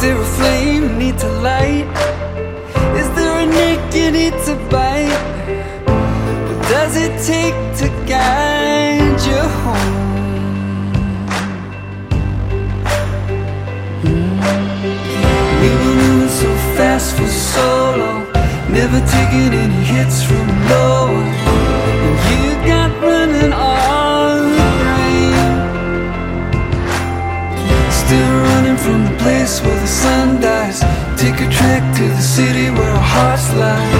there a flame you need to light? Is there a neck you need to bite? What does it take to guide you home? We were moving so fast for so long, never taking any hits from low. And you got running on the brain, still running from the place where the sun dies. Take a trek to the city where our hearts lie.